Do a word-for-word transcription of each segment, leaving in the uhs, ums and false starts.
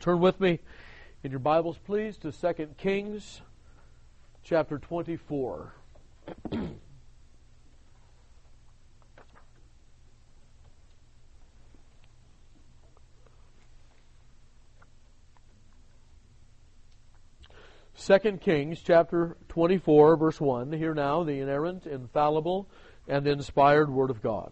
Turn with me in your Bibles, please, to Second Kings chapter twenty-four. Second Kings chapter twenty-four, verse one. Hear now the inerrant, infallible, and inspired Word of God.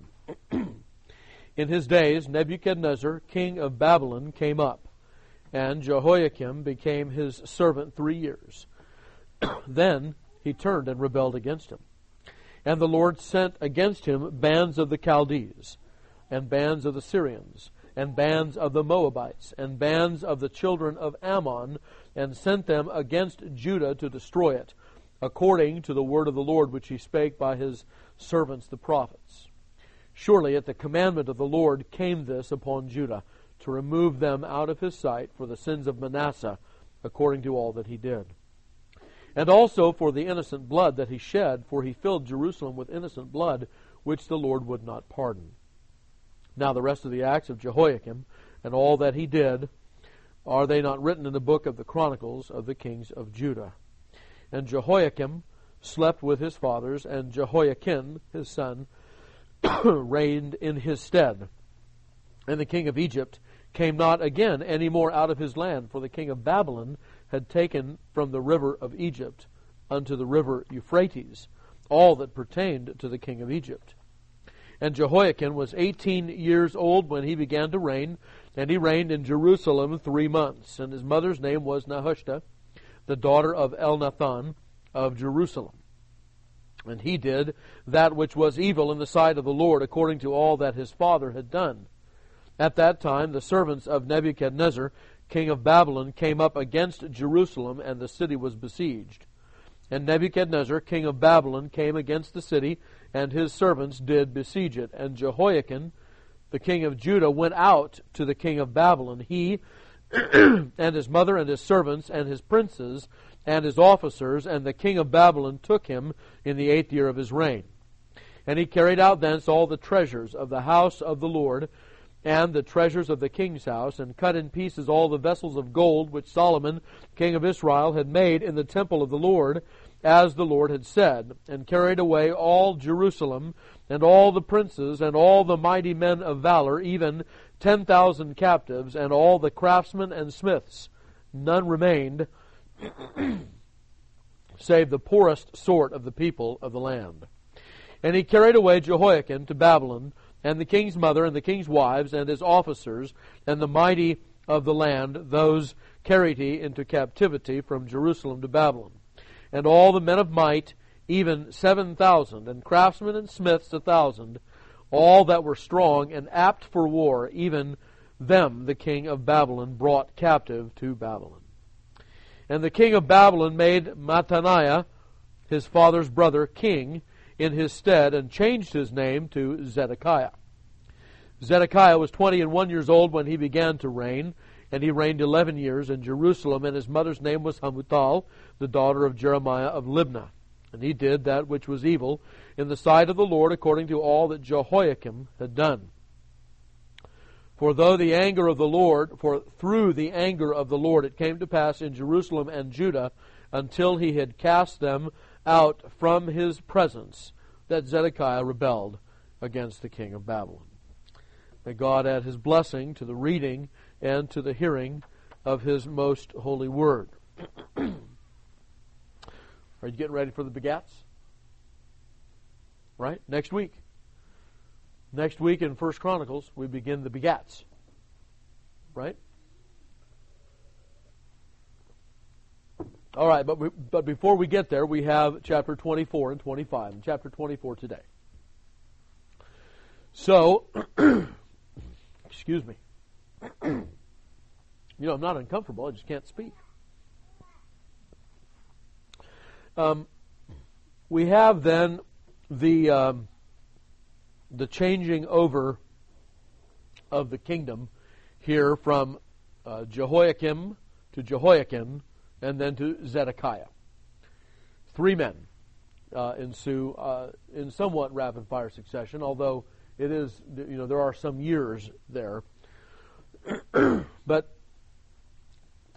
In his days, Nebuchadnezzar, king of Babylon, came up, and Jehoiakim became his servant three years. Then he turned and rebelled against him. And the Lord sent against him bands of the Chaldees, and bands of the Syrians, and bands of the Moabites, and bands of the children of Ammon, and sent them against Judah to destroy it, according to the word of the Lord which he spake by his servants the prophets. Surely at the commandment of the Lord came this upon Judah, to remove them out of his sight for the sins of Manasseh, according to all that he did. And also for the innocent blood that he shed, for he filled Jerusalem with innocent blood, which the Lord would not pardon. Now the rest of the acts of Jehoiakim, and all that he did, are they not written in the book of the Chronicles of the kings of Judah? And Jehoiakim slept with his fathers, and Jehoiakim, his son, reigned in his stead. And the king of Egypt came not again any more out of his land, for the king of Babylon had taken from the river of Egypt unto the river Euphrates all that pertained to the king of Egypt. And Jehoiakim was eighteen years old when he began to reign, and he reigned in Jerusalem three months. And his mother's name was Nehushta, the daughter of Elnathan of Jerusalem. And he did that which was evil in the sight of the Lord, according to all that his father had done. At that time the servants of Nebuchadnezzar, king of Babylon, came up against Jerusalem, and the city was besieged. And Nebuchadnezzar, king of Babylon, came against the city, and his servants did besiege it. And Jehoiakim, the king of Judah, went out to the king of Babylon, he and his mother and his servants and his princes and his officers, and the king of Babylon took him in the eighth year of his reign. And he carried out thence all the treasures of the house of the Lord, and the treasures of the king's house, and cut in pieces all the vessels of gold which Solomon, king of Israel, had made in the temple of the Lord, as the Lord had said, and carried away all Jerusalem, and all the princes, and all the mighty men of valor, even ten thousand captives, and all the craftsmen and smiths. None remained, save the poorest sort of the people of the land. And he carried away Jehoiakim to Babylon, and the king's mother, and the king's wives, and his officers, and the mighty of the land, those carried he into captivity from Jerusalem to Babylon. And all the men of might, even seven thousand, and craftsmen and smiths a thousand, all that were strong and apt for war, even them the king of Babylon brought captive to Babylon. And the king of Babylon made Mattaniah, his father's brother, king in his stead, and changed his name to Zedekiah. Zedekiah was twenty and one years old when he began to reign, and he reigned eleven years in Jerusalem, and his mother's name was Hamutal, the daughter of Jeremiah of Libnah. And he did that which was evil in the sight of the Lord, according to all that Jehoiakim had done. For though the anger of the Lord, for through the anger of the Lord it came to pass in Jerusalem and Judah, until he had cast them out from his presence, that Zedekiah rebelled against the king of Babylon. May God add his blessing to the reading and to the hearing of his most holy word. Are you getting ready for the begats? Right? Next week. Next week in First Chronicles, we begin the begats. Right? All right, but we, but before we get there, we have chapter twenty-four and twenty-five. And chapter twenty-four today. So, excuse me. You know, I'm not uncomfortable. I just can't speak. Um, we have then the um, the changing over of the kingdom here from uh, Jehoiakim to Jehoiakim and then to Zedekiah. Three men uh, ensue uh, in somewhat rapid fire succession, although it is, you know, there are some years there. But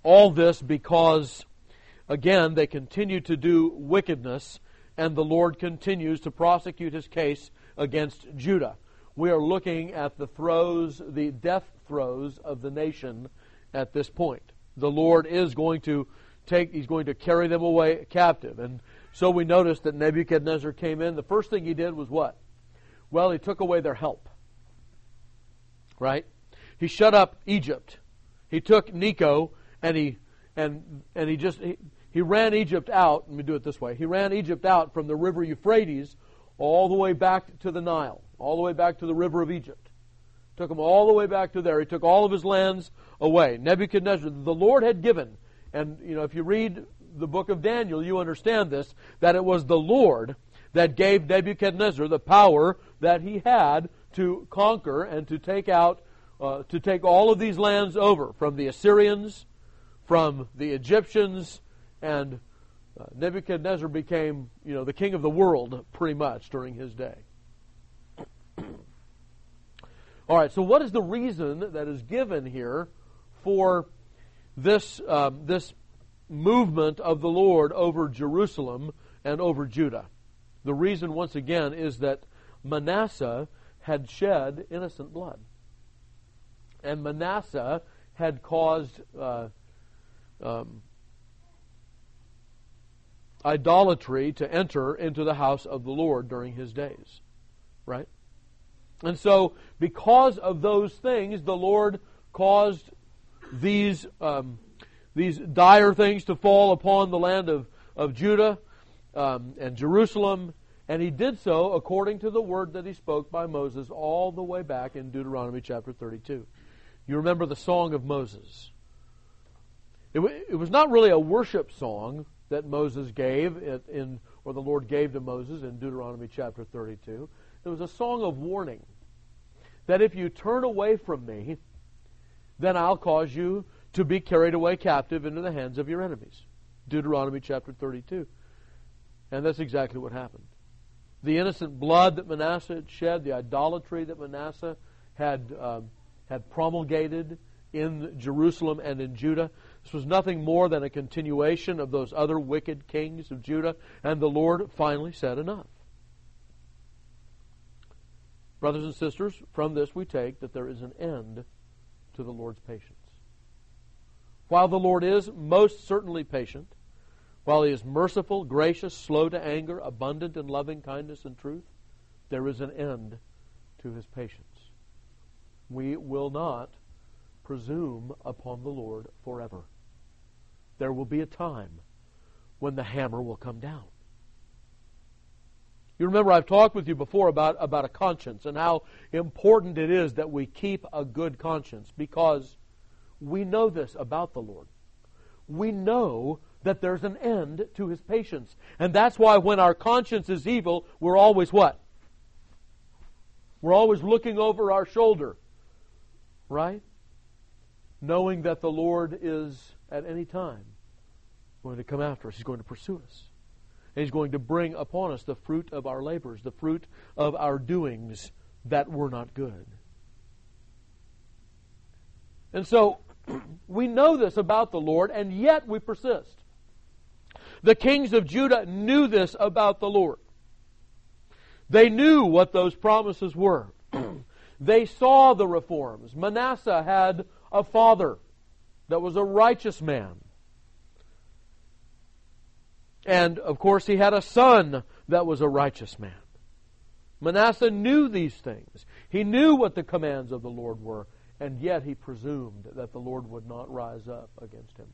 all this because, again, they continue to do wickedness, and the Lord continues to prosecute His case against Judah. We are looking at the throes, the death throes of the nation at this point. The Lord is going to take, He's going to carry them away captive. And so we notice that Nebuchadnezzar came in. The first thing he did was what? Well, he took away their help. Right? He shut up Egypt. He took Necho and he and and he just he, he ran Egypt out. Let me do it this way. He ran Egypt out from the river Euphrates all the way back to the Nile, all the way back to the river of Egypt. Took him all the way back to there. He took all of his lands away. Nebuchadnezzar, the Lord had given, and you know, if you read the book of Daniel, you understand this, that it was the Lord that gave Nebuchadnezzar the power that he had to conquer and to take out, uh, to take all of these lands over from the Assyrians, from the Egyptians, and uh, Nebuchadnezzar became, you know, the king of the world pretty much during his day. All right, so what is the reason that is given here for this um, this movement of the Lord over Jerusalem and over Judah? The reason, once again, is that Manasseh had shed innocent blood. And Manasseh had caused uh, um, idolatry to enter into the house of the Lord during his days. Right? And so, because of those things, the Lord caused these um, these dire things to fall upon the land of, of Judah um, and Jerusalem, and He did so according to the word that He spoke by Moses all the way back in Deuteronomy chapter thirty-two. You remember the Song of Moses. It, w- it was not really a worship song that Moses gave, in, or the Lord gave to Moses in Deuteronomy chapter thirty-two. It was a song of warning that if you turn away from me, then I'll cause you to be carried away captive into the hands of your enemies. Deuteronomy chapter thirty-two. And that's exactly what happened. The innocent blood that Manasseh had shed, the idolatry that Manasseh had, um, had promulgated in Jerusalem and in Judah, this was nothing more than a continuation of those other wicked kings of Judah, and the Lord finally said enough. Brothers and sisters, from this we take that there is an end to the Lord's patience. While the Lord is most certainly patient, while He is merciful, gracious, slow to anger, abundant in loving kindness and truth, there is an end to His patience. We will not presume upon the Lord forever. There will be a time when the hammer will come down. You remember I've talked with you before about, about a conscience and how important it is that we keep a good conscience, because we know this about the Lord. We know that there's an end to His patience. And that's why when our conscience is evil, we're always what? We're always looking over our shoulder. Right? Knowing that the Lord is at any time going to come after us. He's going to pursue us. And He's going to bring upon us the fruit of our labors, the fruit of our doings that were not good. And so, we know this about the Lord, and yet we persist. The kings of Judah knew this about the Lord. They knew what those promises were. They saw the reforms. Manasseh had a father that was a righteous man. And, of course, he had a son that was a righteous man. Manasseh knew these things. He knew what the commands of the Lord were, and yet he presumed that the Lord would not rise up against him.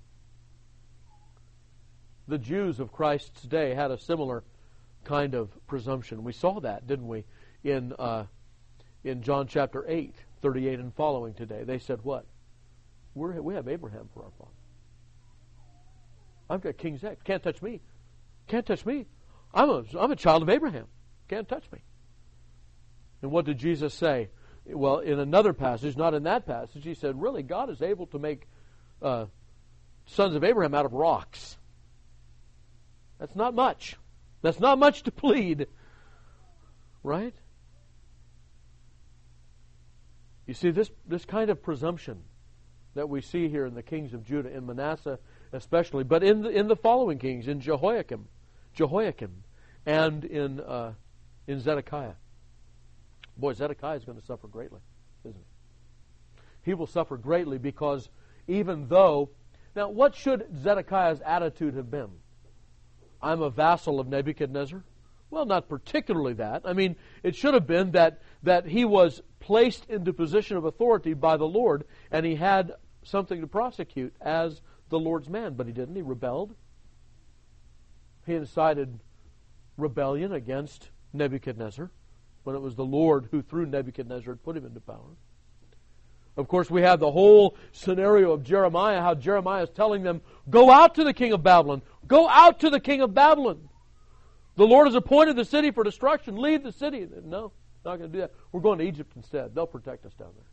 The Jews of Christ's day had a similar kind of presumption. We saw that, didn't we, in uh, in John chapter eight, thirty-eight and following today. They said what? We're, we have Abraham for our father. I've got King's X. Can't touch me. Can't touch me. I'm a, I'm a child of Abraham. Can't touch me. And what did Jesus say? Well, in another passage, not in that passage, He said, really, God is able to make uh, sons of Abraham out of rocks. That's not much. That's not much to plead. Right? You see, this, this kind of presumption that we see here in the kings of Judah, in Manasseh especially, but in the, in the following kings, in Jehoiakim, Jehoiakim, and in uh, in Zedekiah. Boy, Zedekiah is going to suffer greatly, isn't he? He will suffer greatly because even though... Now, what should Zedekiah's attitude have been? I'm a vassal of Nebuchadnezzar? Well, not particularly that. I mean, it should have been that, that he was placed into position of authority by the Lord, and he had something to prosecute as the Lord's man. But he didn't. He rebelled. He incited rebellion against Nebuchadnezzar when it was the Lord who, through Nebuchadnezzar, had put him into power. Of course, we have the whole scenario of Jeremiah, how Jeremiah is telling them, go out to the king of Babylon. Go out to the king of Babylon. The Lord has appointed the city for destruction. Leave the city. No, not going to do that. We're going to Egypt instead. They'll protect us down there.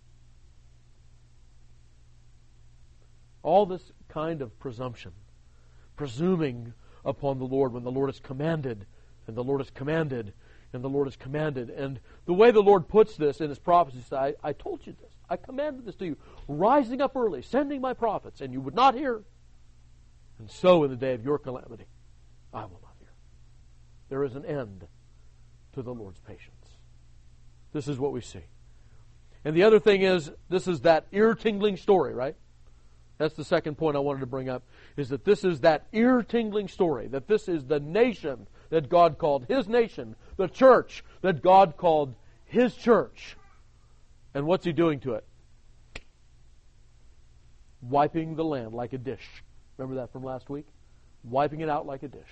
All this kind of presumption, presuming upon the Lord when the Lord has commanded, and the Lord has commanded, and the Lord has commanded. And the way the Lord puts this in His prophecy, I, I told you this. I commanded this to you. Rising up early, sending my prophets, and you would not hear. And so in the day of your calamity, I will not hear. There is an end to the Lord's patience. This is what we see. And the other thing is, this is that ear-tingling story, right? That's the second point I wanted to bring up, is that this is that ear-tingling story, that this is the nation that God called His nation, the church that God called His church. And what's He doing to it? Wiping the land like a dish. Remember that from last week? Wiping it out like a dish.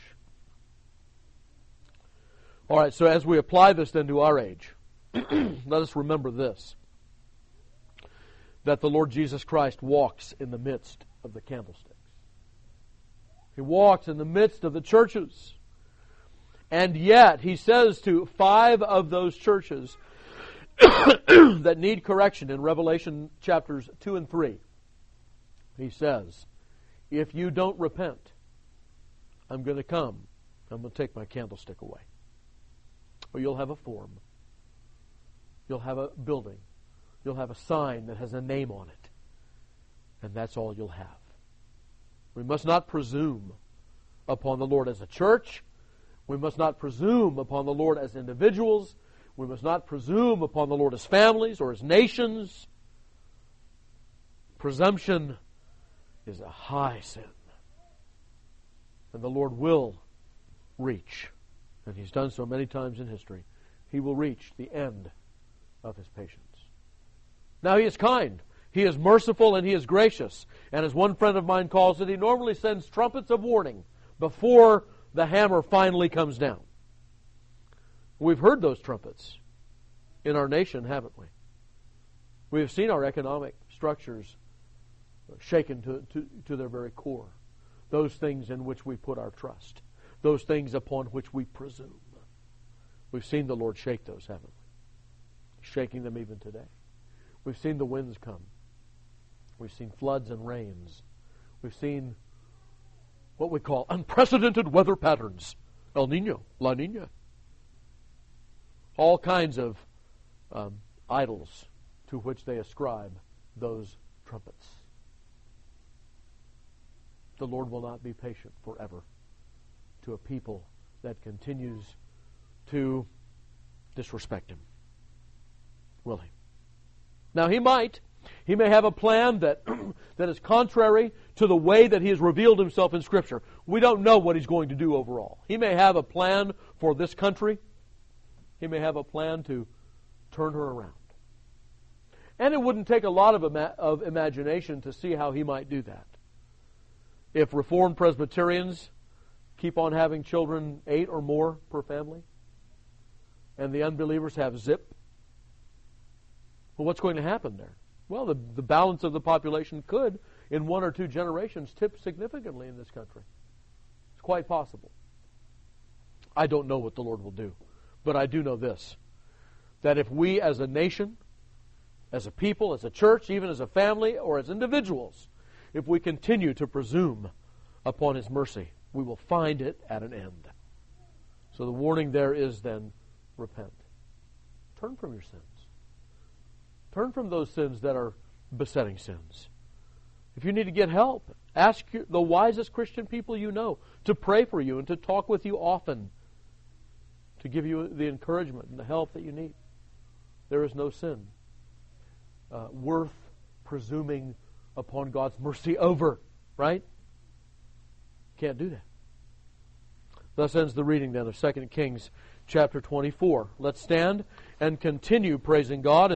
All right, so as we apply this then to our age, let us remember this, that the Lord Jesus Christ walks in the midst of the candlesticks. He walks in the midst of the churches. And yet, He says to five of those churches that need correction in Revelation chapters two and three, He says, if you don't repent, I'm going to come. I'm going to take my candlestick away. Or you'll have a form. You'll have a building. You'll have a sign that has a name on it. And that's all you'll have. We must not presume upon the Lord as a church. We must not presume upon the Lord as individuals. We must not presume upon the Lord as families or as nations. Presumption is a high sin. And the Lord will reach, and He's done so many times in history, He will reach the end of His patience. Now, He is kind, He is merciful, and He is gracious. And as one friend of mine calls it, He normally sends trumpets of warning before the hammer finally comes down. We've heard those trumpets in our nation, haven't we? We have seen our economic structures shaken to, to, to their very core. Those things in which we put our trust. Those things upon which we presume. We've seen the Lord shake those, haven't we? Shaking them even today. We've seen the winds come. We've seen floods and rains. We've seen what we call unprecedented weather patterns. El Nino, La Nina. All kinds of um, idols to which they ascribe those trumpets. The Lord will not be patient forever to a people that continues to disrespect Him. Will He? Now, He might. He may have a plan that, that is contrary to the way that He has revealed Himself in Scripture. We don't know what He's going to do overall. He may have a plan for this country. He may have a plan to turn her around. And it wouldn't take a lot of, ima- of imagination to see how He might do that. If Reformed Presbyterians keep on having children, eight or more per family, and the unbelievers have zip, well, what's going to happen there? Well, the, the balance of the population could, in one or two generations, tip significantly in this country. It's quite possible. I don't know what the Lord will do, but I do know this, that if we as a nation, as a people, as a church, even as a family, or as individuals, if we continue to presume upon His mercy, we will find it at an end. So the warning there is then, repent. Turn from your sins. Turn from those sins that are besetting sins. If you need to get help, ask the wisest Christian people you know to pray for you and to talk with you often, to give you the encouragement and the help that you need. There is no sin uh, worth presuming upon God's mercy over, right? Can't do that. Thus ends the reading then of Second Kings chapter twenty-four. Let's stand and continue praising God.